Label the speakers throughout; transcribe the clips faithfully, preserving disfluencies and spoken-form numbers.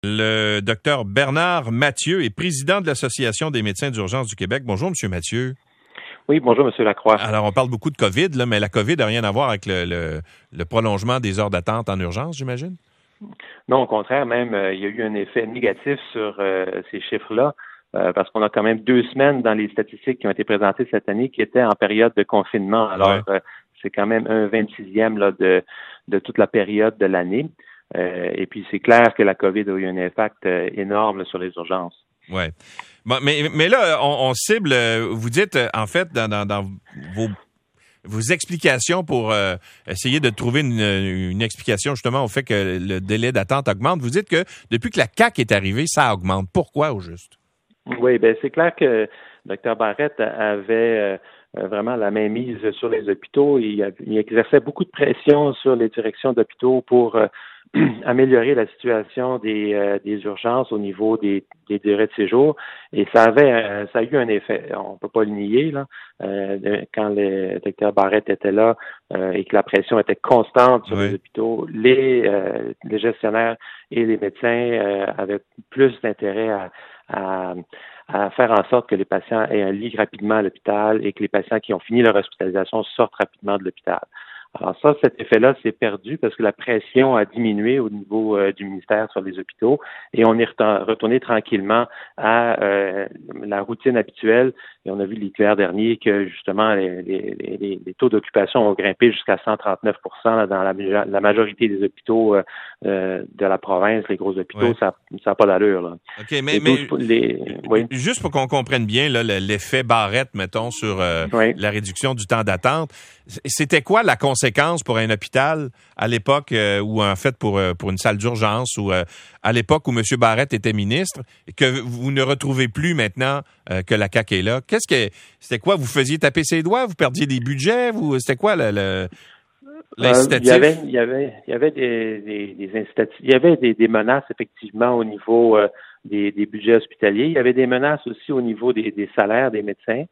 Speaker 1: Le docteur Bernard Mathieu est président de l'Association des médecins d'urgence du Québec. Bonjour, Monsieur Mathieu.
Speaker 2: Oui, bonjour, M. Lacroix.
Speaker 1: Alors, on parle beaucoup de COVID, là, mais la COVID n'a rien à voir avec le, le, le prolongement des heures d'attente en urgence, j'imagine?
Speaker 2: Non, au contraire, même, euh, il y a eu un effet négatif sur euh, ces chiffres-là, euh, parce qu'on a quand même deux semaines dans les statistiques qui ont été présentées cette année qui étaient en période de confinement. Alors, ouais. euh, c'est quand même un vingt-sixième là, de, de toute la période de l'année. Euh, et puis, c'est clair que la COVID a eu un impact euh, énorme là, sur les urgences.
Speaker 1: Oui. Bon, mais, mais là, on, on cible, vous dites, en fait, dans, dans, dans vos, vos explications pour euh, essayer de trouver une, une explication justement au fait que le délai d'attente augmente, vous dites que depuis que la C A Q est arrivée, ça augmente. Pourquoi, au juste?
Speaker 2: Oui, bien, c'est clair que le docteur Barrette avait... Euh, Euh, vraiment la mainmise sur les hôpitaux. Il, il exerçait beaucoup de pression sur les directions d'hôpitaux pour euh, améliorer la situation des, euh, des urgences au niveau des, des durées de séjour. Et ça avait euh, ça a eu un effet. On peut pas le nier, là. Euh, quand le docteur Barrette était là euh, et que la pression était constante sur oui. les hôpitaux, les, euh, les gestionnaires et les médecins euh, avaient plus d'intérêt à, à à faire en sorte que les patients aient un lit rapidement à l'hôpital et que les patients qui ont fini leur hospitalisation sortent rapidement de l'hôpital. Alors ça, cet effet-là s'est perdu parce que la pression a diminué au niveau euh, du ministère sur les hôpitaux et on est retourné tranquillement à euh, la routine habituelle. Et on a vu l'hiver dernier que justement les, les, les, les taux d'occupation ont grimpé jusqu'à cent trente-neuf pour cent là, dans la, la majorité des hôpitaux euh, de la province, les gros hôpitaux, oui. ça n'a pas d'allure. Là.
Speaker 1: OK, mais, mais les, oui. juste pour qu'on comprenne bien là, l'effet Barrette, mettons, sur euh, oui. la réduction du temps d'attente, c'était quoi la conséquence pour un hôpital à l'époque euh, ou en fait pour euh, pour une salle d'urgence ou euh, à l'époque où M. Barrette était ministre et que vous ne retrouvez plus maintenant euh, que la C A Q est là? Qu'est-ce que c'était quoi? Vous faisiez taper ses doigts? Vous perdiez des budgets? Vous c'était quoi le, le l'incitatif?
Speaker 2: Euh, il y avait il y avait il y avait des, des, des incitatifs. Il y avait des, des menaces effectivement au niveau euh, des, des budgets hospitaliers. Il y avait des menaces aussi au niveau des, des salaires des médecins.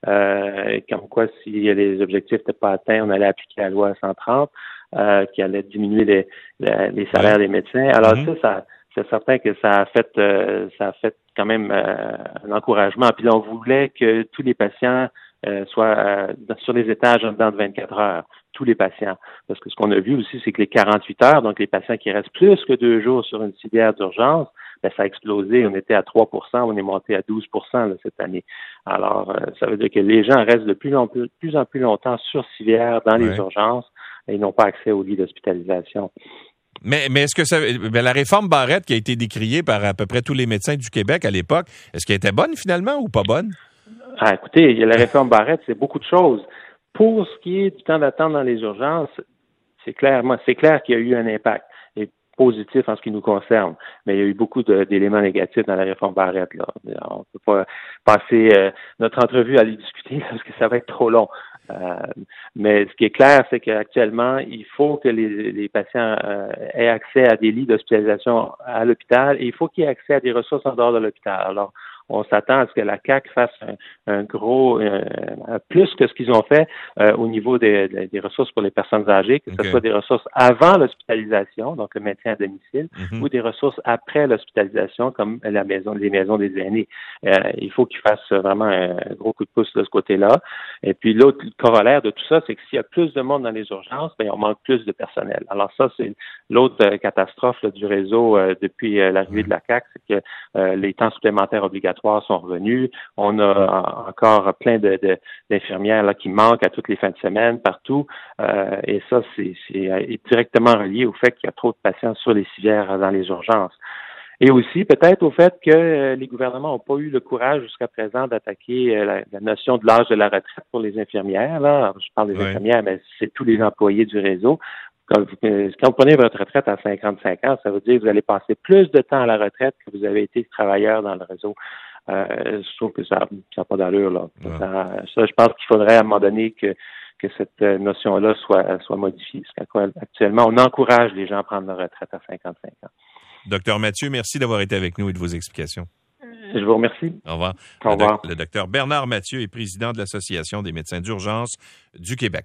Speaker 2: Euh, comme quoi, si les objectifs n'étaient pas atteints, on allait appliquer la loi cent trente, euh, qui allait diminuer les, les, les salaires ouais. des médecins. Alors mm-hmm. ça, ça, c'est certain que ça a fait, euh, ça a fait quand même euh, un encouragement. Puis là, on voulait que tous les patients euh, soient euh, sur les étages en dedans de vingt-quatre heures. Tous les patients. Parce que ce qu'on a vu aussi, c'est que les quarante-huit heures, donc les patients qui restent plus que deux jours sur une civière d'urgence, ben, ça a explosé. On était à trois pour cent, on est monté à douze pour cent là, cette année. Alors, euh, ça veut dire que les gens restent de plus en plus, plus, en plus longtemps sur civière dans les ouais. urgences et ils n'ont pas accès aux lits d'hospitalisation.
Speaker 1: Mais, mais est-ce que ça, ben, la réforme Barrette qui a été décriée par à peu près tous les médecins du Québec à l'époque, est-ce qu'elle était bonne finalement ou pas bonne?
Speaker 2: Ah, écoutez, la réforme Barrette, c'est beaucoup de choses. Pour ce qui est du temps d'attente dans les urgences, c'est clair, moi, c'est clair qu'il y a eu un impact et positif en ce qui nous concerne, mais il y a eu beaucoup de, d'éléments négatifs dans la réforme Barrette. Là. On ne peut pas passer euh, notre entrevue à les discuter parce que ça va être trop long. Euh, mais ce qui est clair, c'est qu'actuellement, il faut que les, les patients euh, aient accès à des lits d'hospitalisation à l'hôpital et il faut qu'ils aient accès à des ressources en dehors de l'hôpital. Alors, on s'attend à ce que la C A Q fasse un, un gros, euh, plus que ce qu'ils ont fait euh, au niveau des, des ressources pour les personnes âgées, que okay. ce soit des ressources avant l'hospitalisation, donc le maintien à domicile, mm-hmm. ou des ressources après l'hospitalisation, comme la maison, les maisons des aînés. Euh, il faut qu'ils fassent vraiment un gros coup de pouce de ce côté-là. Et puis l'autre corollaire de tout ça, c'est que s'il y a plus de monde dans les urgences, ben on manque plus de personnel. Alors ça, c'est l'autre euh, catastrophe là, du réseau euh, depuis euh, l'arrivée mm-hmm. de la C A Q, c'est que euh, les temps supplémentaires obligatoires sont revenus. On a encore plein de, de, d'infirmières là, qui manquent à toutes les fins de semaine, partout. Euh, et ça, c'est, c'est directement relié au fait qu'il y a trop de patients sur les civières dans les urgences. Et aussi, peut-être au fait que euh, les gouvernements n'ont pas eu le courage jusqu'à présent d'attaquer euh, la, la notion de l'âge de la retraite pour les infirmières. Là. Je parle des oui. infirmières, mais c'est tous les employés du réseau. Quand vous, quand vous prenez votre retraite à cinquante-cinq ans, ça veut dire que vous allez passer plus de temps à la retraite que vous avez été travailleur dans le réseau. Euh, je trouve que ça n'a pas d'allure. Là. Ouais. Ça, ça, je pense qu'il faudrait à un moment donné que, que cette notion-là soit, soit modifiée. Parce qu'actuellement, on encourage les gens à prendre leur retraite à cinquante-cinq ans.
Speaker 1: Docteur Mathieu, merci d'avoir été avec nous et de vos explications.
Speaker 2: Je vous remercie.
Speaker 1: Au revoir.
Speaker 2: Au revoir.
Speaker 1: Le, doc- le docteur Bernard Mathieu est président de l'Association des médecins d'urgence du Québec.